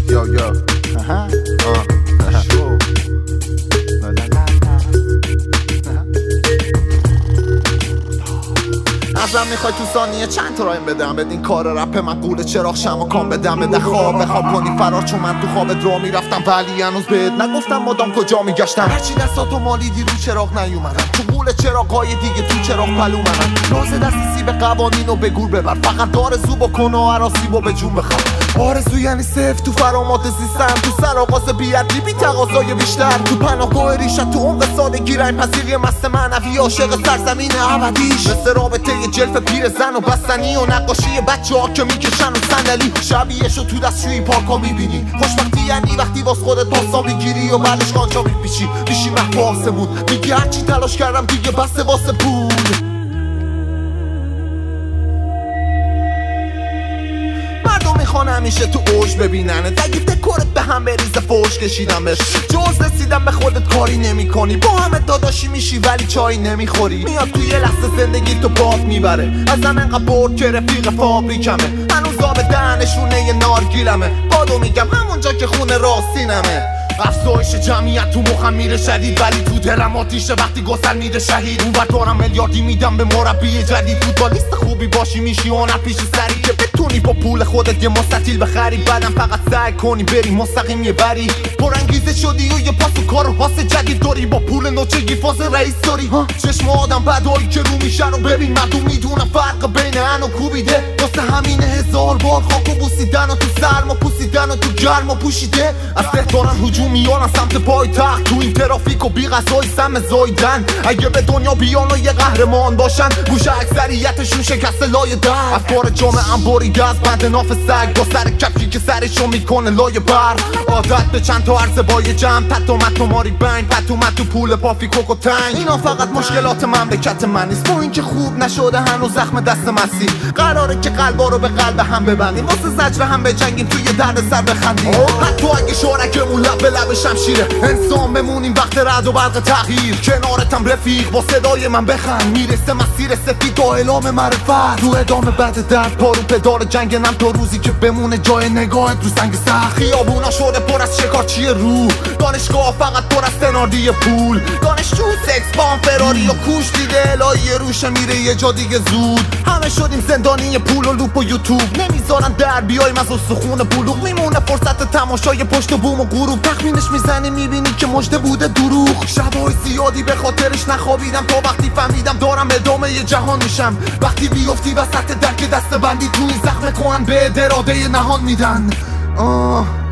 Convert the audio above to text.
Yo, yo. Show. La, la, la, la. ازم میخوای تو ثانیه چند تا رایم بدم بدین کار رپ من قوله چراغ شمو کام بدم بده خواب کنی فرار چون من تو خوابت رو میرفتم ولی هنوز بهت نگفتم مادام کجا میگشتم هرچی دستاتو مالیدی رو چراغ نیومدم تو قوله چراغای دیگه تو چراغ پلو منم راز دستی به قوانین و به گور ببر فقط آرزو بکن و عراسی با به جون بخوام آرزو یعنی صفر تو فرامات زیستن تو سرآغاز بی‌عدلی بی تقاضای بیشتر تو پناهگاه ریشت تو عمق سادگی رنگ پذیری مست معنوی عاشق سرزمین ابدیش مثل رابطه جلف پیر زن و بستنی و نقاشی بچه‌ها که میکشن و صندلی شبیهشو تو دستشویی پارکا میبینی خوشبختی یعنی وقتی واس خودت پاسا میگیری و بعدش قانچا میپیچی میشی محو آسمون میگی هرچی تلاش کردم دیگه بسته واسه پول میخوان همیشه تو اوج ببیننه اگه دکورت به هم بریزه فوش کشیدم بهش جز رسیدم به خودت کاری نمی کنی با همه داداشی میشی ولی چای نمیخوری میاد توی یه لحظه زندگی تو باد میبره ازم انقدر برد که رفیق فابریکمه هنوز آب دهنشونه یه نارگیلمه بادو میگم همونجا که خونه راستینمه افزایش جمعیت تو مخم میره شدید ولی تو دلم آتیشه وقتی گسل میره شهید اون دارم میلیاردی میدم به مربی جدید فوتبالیست خوبی باشی میشی هنر پیش سری که بتونی با پول خودت یه مستطیل بخری بعدم فقط سعی کنی بری مستقیم یه بری پرانگیزه شدی و یه پاس و کار و پاس جدید داری با پول نوچگی فاز رئیس داری چشم آدم بدایی که رو میشن و ببین مردم میدونم فرق بین ان و کوبیده واسه همین هزار بار خاک و بوسیدن و تو سرما پوسیدن و تو گرما پوشیده از تهران هجوم میارن سمت پایتخت تو این ترافیک و بی غذای سم زایدن اگه به دنیا بیان و یه قهرمان باشن گوش اکثریتشون شکست لای در افکار جامعه بریده از بند ناف سگ با سر کفشی که سرشو میکنه لای بر عادت به چند تا عرضه با یه جمع تتو متو ماری بین پتو متو پول پافی کوکو تنگ اینا فقط مشکلات مملکت من نیست با این که خوب نشده هنوز زخم دست مسیح قراره که قلبا رو به قلب هم ببندیم واسه زجر هم بجنگیم توی درد سر بخندیم حتی اگه شارکمون لب به لب شمشیره انسان بمونیم وقت رعد و برق تغییر کنارتم رفیق با صدای من بخند میرسه مسیر سفید تا اعلام معرفت تو ادامه بعد درد پارو پدار جنگنم تا روزی که بمونه جای نگاهت رو سنگ سخت خیابونا شده پر از شکارچی روح دانشگاه فقط پر از سناردی پول دانشجو سکس بام فراری و کوش دیده الهی روشه میره یه جا دیگه زود همه شدیم زندانی پول و لوپ و یوتیوب نمیذارن در بیایم از استخون بلوغ میمونه فرصت تماشای پشت بوم و غروب تخمینش میزنی میبینی که مژده بوده دروغ شبای زیادی به خاطرش نخوابیدم تا وقتی فهمیدم دارم ادامه یه جهان میشم وقتی بیفتی وسط درک دست بندی تو این زخم کهن به اراده نهان میدن